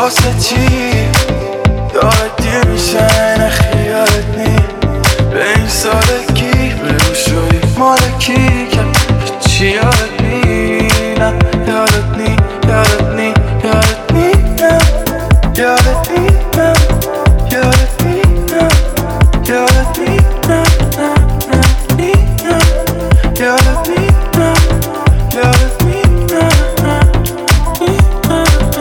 واسه چی یادت میشه نه خیالت نی به این سادگی بگو شدی مالکی که چی یادت نی نه یادت نی یادت نی یادت نی نه یادت نی نه یادت نی نه یادت نی نه نه نه نی نه یادت نی نه یادت نی نه نه نی نه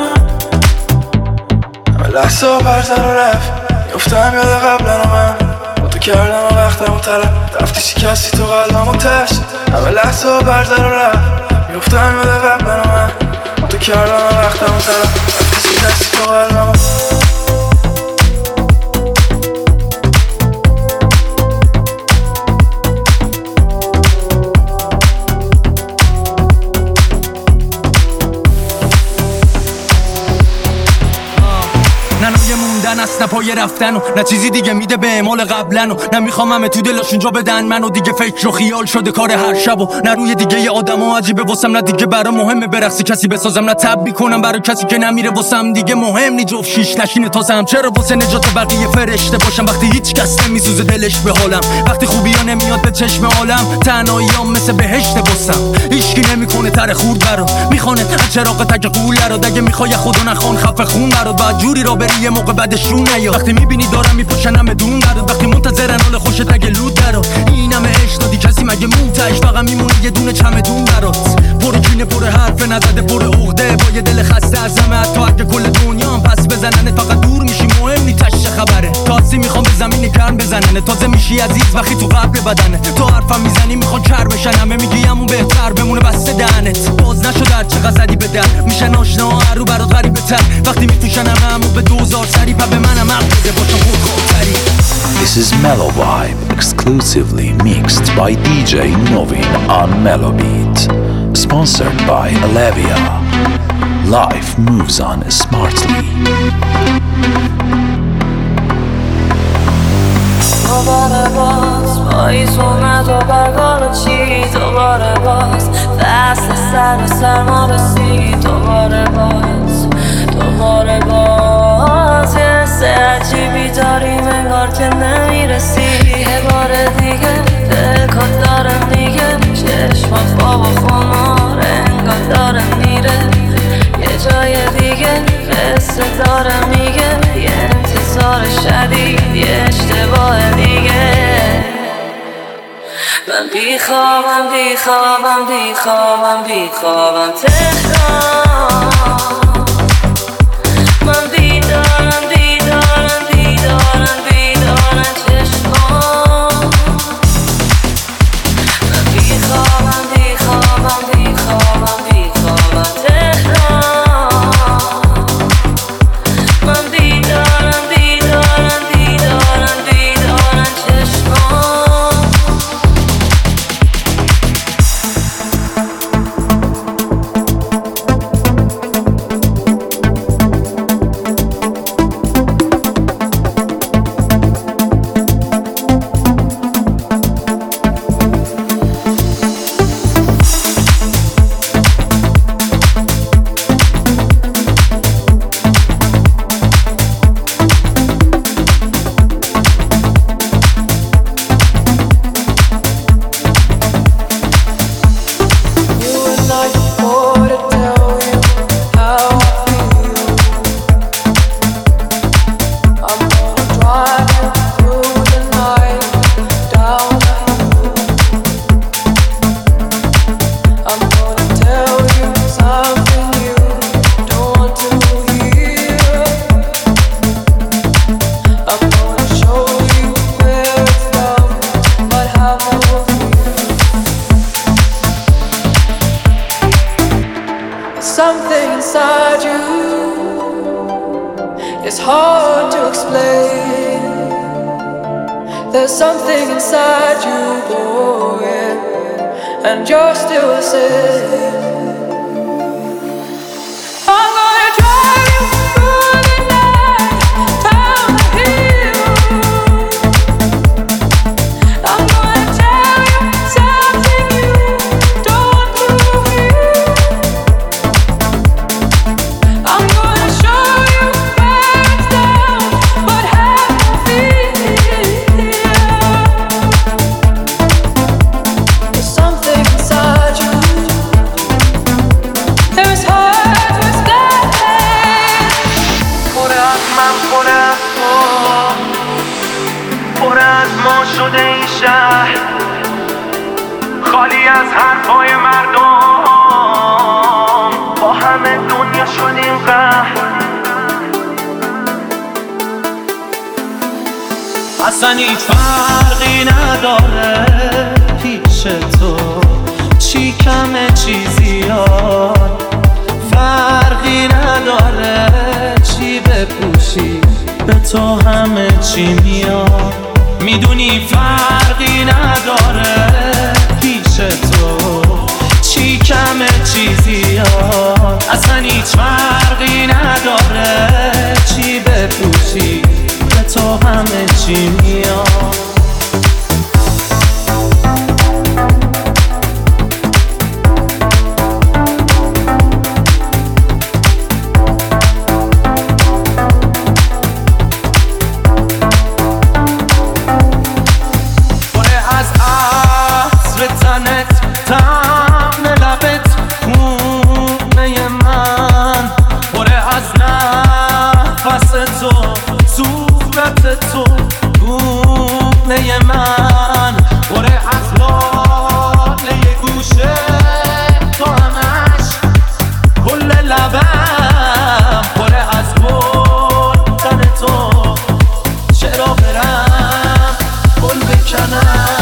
همه لحظه و برزن و رفت میفتم یاد قبلن و من با تو کردم و وقتم و طلب رفتی شکستی تو قلبم و تشت همه لحظه و برزن و رفت میفتم یاد قبلن و من با تو کردم و وقتم و طلب رفتی شکستی تو قلبم و است نه پای رفتن و نه چیزی دیگه میده به اعمال قبلن و نه میخوامم تو دلشون جا بدن منو دیگه فکر و خیال شده کار هر شب و نه روی دیگه ی آدم‌ها عجیبه واسم نه دیگه برا مهمه برقصی کسی بسازم نه تب میکنم برای کسی که نمیره واسم دیگه مهم نی جفت شیش نشینه تازم چرا واسه نجات بقیه فرشته باشم وقتی هیچ کس نمیسوزه دلش به حالم وقتی خوبیا نمیاد به چشم عالم تنهاییام مثل بهشت واسم هیچکی نمیکنه تر خورد برا میخونه از چراغ تک قوله رو دیگه میخوای خدا نخوان خفه خون برات بعد جوری را بری یه موقع بعدشون نیاد وقتی میبینی دارم میپوشنم بدون درد وقتی منتظرن حال خوشت اگه لود درات این همه عشق دادی کسی مگه موتش فقط میمونه یه دونه چمدون برات پر کینه پر حرف نزده پر عقده با یه دل خسته از همه حتی اگه کل دنیا پس بزننت فقط دور میشی مهم نی تشه خبره تازه میخوام به زمین گرم بزننه تازه میشی عزیز وقتی تو قلب بدنه تو حرفم میزنی میخوان کر بشن همه میگی همون بهتر بمونه بسته دهنت باز نشد هر چقدر زدی به در میشن آشنا هر رو برات غریبه تر وقتی میپوشن همو به 2000 سری پا به منم عقل بده باشم خود خودتری. This is Mellow Vibe, exclusively mixed by DJ Novin on Mellow Beat, sponsored by Alevia. Life moves on smartly. دوباره باز پاییز اومد و برگال چی دوباره باز فصل سرما رسید دوباره باز یه حس عجیبی داریم انگار که نمیرسی یه بار دیگه دلکات داره میگه چشمات خواب و خمار انگار داره میره یه جای دیگه قصه داره میگه یه انتظار شدید یه اشتباه دیگه من بیخوابم تهران من بیدارم چشمان من بیخوابم تهران من بیدارم چشمان Something inside you is hard to explain. There's something inside you, boy, and you're still the same. I'm gonna drive you through the night, down the hill. I'm gonna tell you something you don't believe. I'm gonna show you خوردی از حرفای مردم، با همه دنیا شدیم قهر. اصلا هیچ فرقی نداره پیش تو، چی کمه چی زیاد، فرقی نداره چی بپوشی، به تو همه چی میاد. میدونی فرقی نداره پیش تو، چی کمه چی زیاد، اصلا هیچ فرقی نداره چی بپوشی، به تو همه چی میاد. تو گونه من بره از لاله گوشه، تو همش کل لبم بره از گلدن تو. چرا برم گل بکنم؟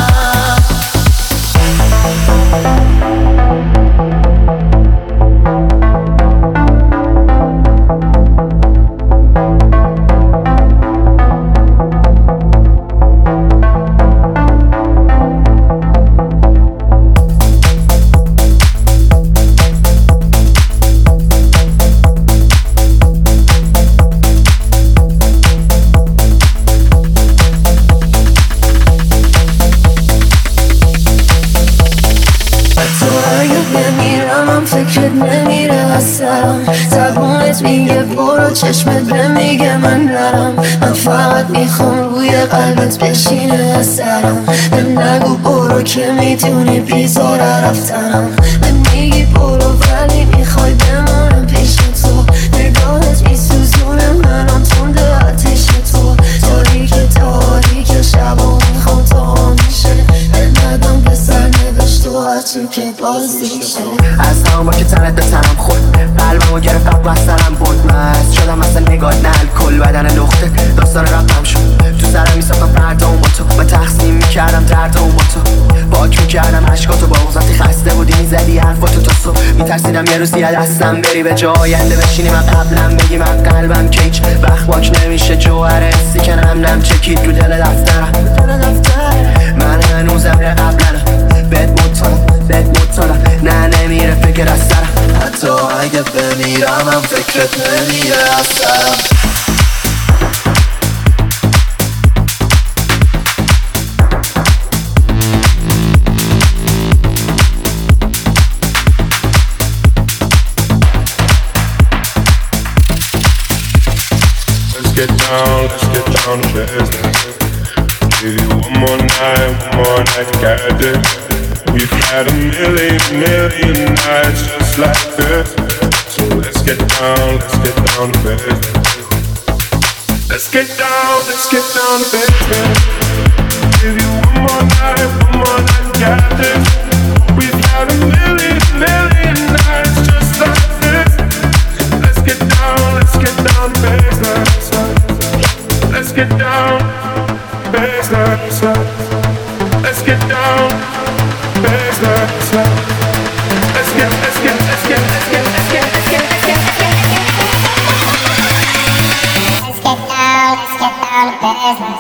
میگه برو، چشمت نمیگه من نرم. من فقط میخوام روی قلبت بشینه از سرم. من نگو برو که میتونی بیزاره رفتنم. من میگی برو ولی میخوای بمونم پیش تو. نگاهت میسوزونه منم تنده آتیش تو. تاریک شبا میخوام تا همیشه ندم به سر نوشت و هرچی که بازیشه. از همون با که تنت به تنم خورد، قلبمو گرفت قبل از سرم بود. مست شدم مثل نگاه نل کل بدن لخته داستان رفتم شد. تو سرم میساختم فردامو با تو، من تقسیم میکردم دردامو با تو. باک میکردم عشقاتو با وقتی خسته بودی میزدی حرفاتو تا صبح. میترسیدم یه روز یه دستم بری به جا آینده بشینی من قبلم بگی من قلبم که هیچ وقت باک نمیشه جوهر حسی که نم چکید رو دل دفترم. من هنوزم یه قبلنم بهت مطالم نه نمیره فکر از سرم. حتی اگه بمیرم هم فکرت نمیره از سرم. Let's get down to business. Give you one more night, got it. We've had a million nights just like this. So let's get down to business. Let's get down to business. Give you one more night, got this. We've had a million nights just like this. Let's get down to business. Let's get down to business. Let's get down to business. Let's get down to business.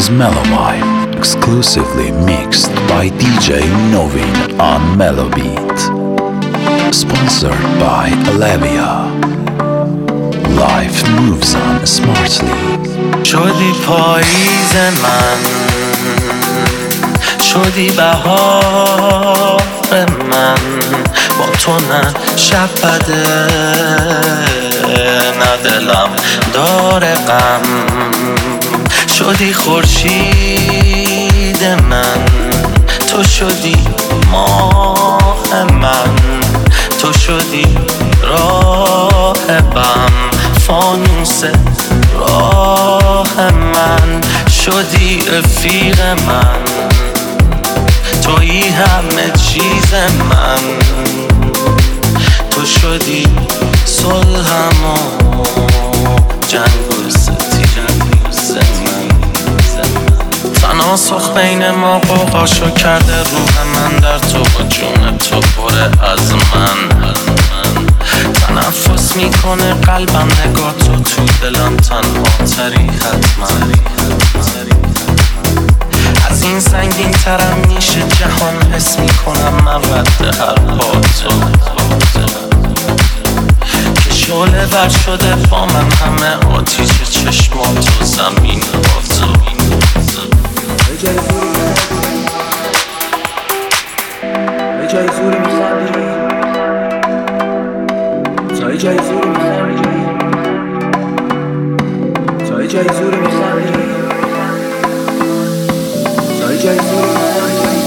is Mellow Vibe, exclusively mixed by DJ Novin on Mellow Beat. Sponsored by Alevia. Life moves on smartly. شدی پاییز من، شدی بهار من، با تو نه شب بده نه دلم داره غم. شدی خورشید من، تو شدی ماه من، تو شدی راه بم، فانوس راه من. شدی رفیق من، تویی همه چیز من، تو شدی صلحم و جنگ و ستیز من. تناسخ بین ما قوقاشو کرده روح من در تو و جون تو پره از من. تنفس میکنه قلبم نگاه تو دلم تنها تری حتما. از این سنگین ترم میشه جهان، حس میکنم من رد هر پا تو که شعله بر شده با من همه آتیش چشمات و زمین با تو. یه جای زوری میخندی، تا یه جای زوری میخندی، تا یه جای زوری میخندی، تا یه جای زوری میخندی،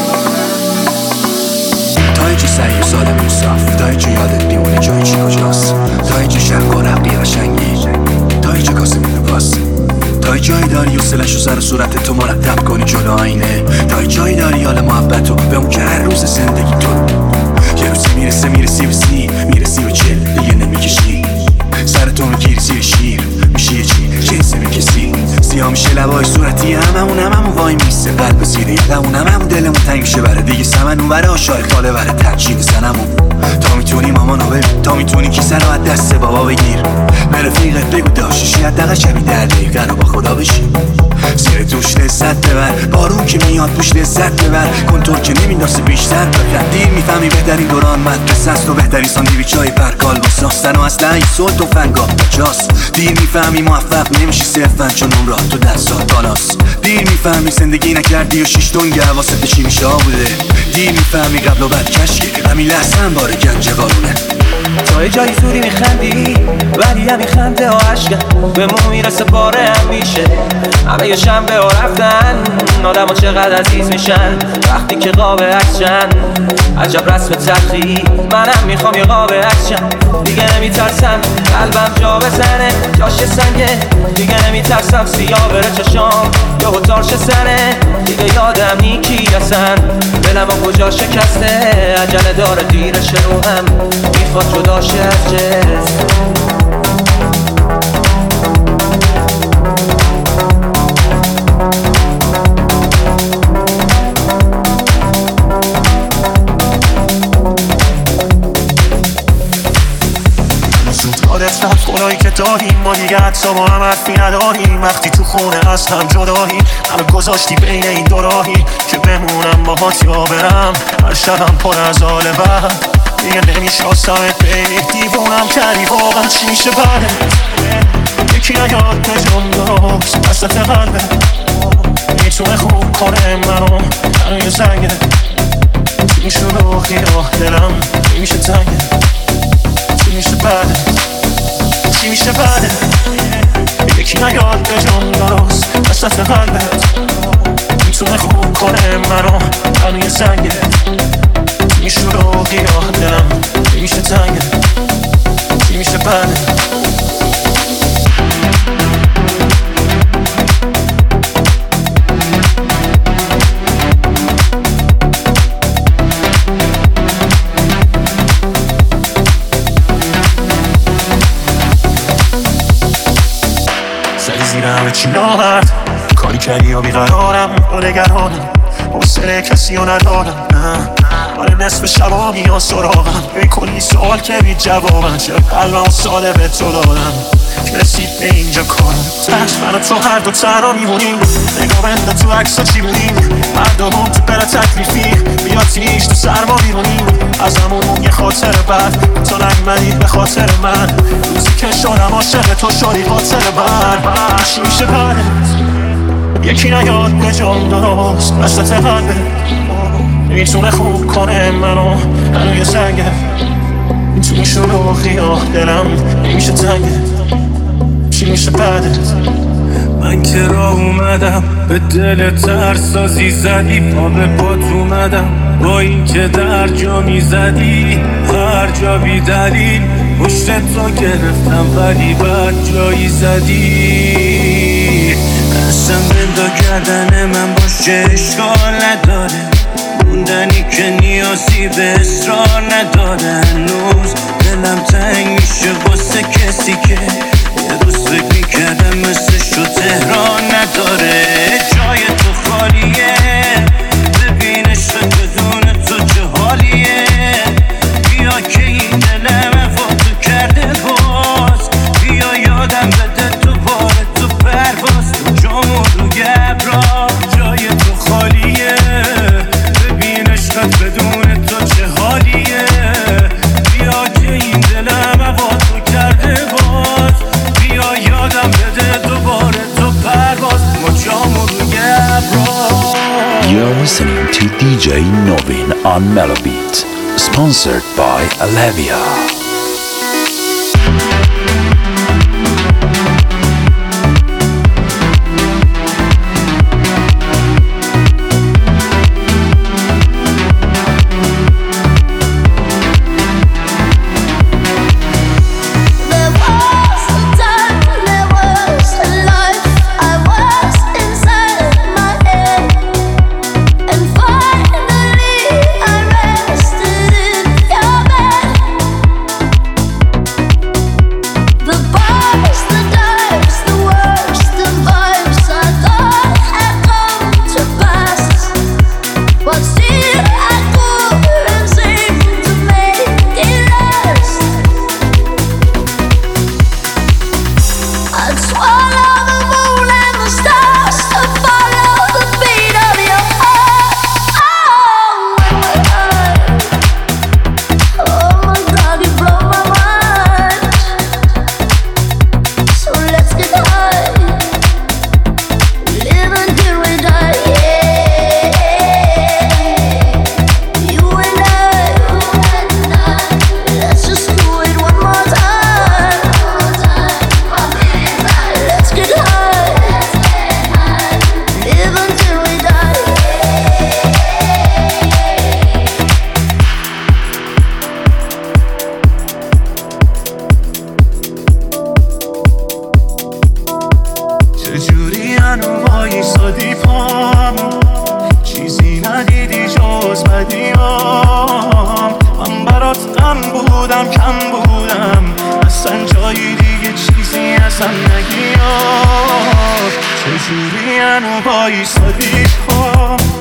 تا یه جا سعی و ساده موصاف، تا یه جا یادت میمونه جای چی کجاست، تا یه جا شرق و رقی قشنگی، تا یه جا کاسه میده باست، تا یه جایی داری و سلش و سر و صورت تو مرتب کنی جلو آینه، تا یه جایی داری حال محبتو به اون که هر روز زندگی تو یه روزی میرسی به چل دیگه نمیکشی، سرتو میگیری زیر شیر میشه یه جنسه میکسی، سیاه میشه لبای صورتی هممون وای میسته قلب زیره یدمون هممون دلمون تنگ میشه بره دیگه سمن اون بره آشای خاله بره ترچید سنمون. تا میتونی مامانو ببین، تا میتونی کیسه رو از دست بابا بگیر، به رفیقت بگو داشتشی حداقل شبی در دقیقه رو با خدا بشی، زیر دوش لذت ببر، بارون که میاد پوش لذت ببر، کنتور که نمینداسه بیشتر بکن، دیر میفهمی بهترین دوران مدرسه است و بهترین ساندویچ های پرکال با ساستن و اصلا این صلح و فنگاه بجاست. دیر میفهمی موفق نمیشی صرفا چون اون راه تو 10 سال بالاست، دیر میفهمی زندگی نکردی و 6 تن حواست به چی میشه بوده، دیر میفهمی قبل و بعد کشکی همین لحظه هم باره گنج قارونه. تا یه جایی زوری میخندی ولی همین خنده ها عشقه به مو میرسه باره هم میشه، همه یه شنبه ها رفتن آدم ها چقدر عزیز میشن وقتی که قاب عکسشن. عجب رسم تلخی منم میخوام یه قاب عکسشن، دیگه نمیترسم قلبم جا بزنه جاش سنگه، دیگه نمیترسم سیاه بره چشام یه هتار سنه، دیگه یادم نیکی رسن دلم ها کجا شکسته، عجله داره دیرش روحم میخواد جدا شه از جسم. زودگارت رفت خدایی که داریم ما دیگه حتی با هم حرفی نداریم، وقتی تو خونه از هم جداییم همه گذاشتی بین این دو راهی که بمونم باهات یا برم، هر شبم پر از حال بد دیگه نمیشناسمت ببین دیوونم کردی واقعا چی میشه بعدت، یکی نیاد نجام درست وسط قلبه میتونه خوب کنه منو هنو یه زنگه، چی میشه روحی راه دلم نمیشه تنگه، چی میشه بعدت چی میشه بعدت، یکی نیاد نجام درست وسط قلبت میتونه خوب کنه منو هنو یه زنگه، چی میشه روحی راه دلم نمیشه تنگه، چی میشه بعدت. همه چی نامرد کاری کردی یا بیقرارم و نگرانم حوصله کسی رو ندارم، نه آره نصف شبا میان سراغم یه کلی سوال که بی جوابن چرا قلبم ساده به تو دادم که رسید به اینجا کارم تش من و تو هر دو تنها میمونیم نگاه بنده تو عکس ها چی بودیم مردمون تو بره تکلیفی بیا تیش تو سرما بیرونیم از همون یه خاطر بعد تو نگمدی به خاطر من روزی که شدم عاشق تو شدی خاطر من چی میشه بعدت یکی نیاد به جام درست وسط قلبه نمیتونه خوب کنه منو یه سنگه میتونه شلوغی ها دلم نمیشه تنگه چی میشه بعدت من که راه اومدم به دل ترسازی زدی پا به پات اومدم با این که در جا میزدی هر جا بی دلیل پشت تو گرفتم ولی بعد جایی زدی اصلا بندا گردن من باشه اشکال نداره موندنی که نیازی به اصرار نداره هنوز دلم تنگ میشه واسه کسی که یه روز فکر میکردم مثلشو تهران نداره جای تو خالیه ببین عشق بدون تو چه حالیه بیا که این دلم وفاتو کرده باز بیا یادم بده تو باره تو پرواز جامو روی ابرا جای تو خالیه ببین عشقت بدون تو چه حالیه بیا که این دلم وفاتو کرده باز بیا یادم بده دوباره تو پرواز ما جامو روی ابرا. You're listening to DJ Novin on Melobeat, sponsored by Alevia. چجوری هنو وایسادی پام چیزی ندیدی جز بدیام من برات غم بودم کم بودم اصلا جایی دیگه چیزی ازم نگیاد چجوری هنو وایسادی پام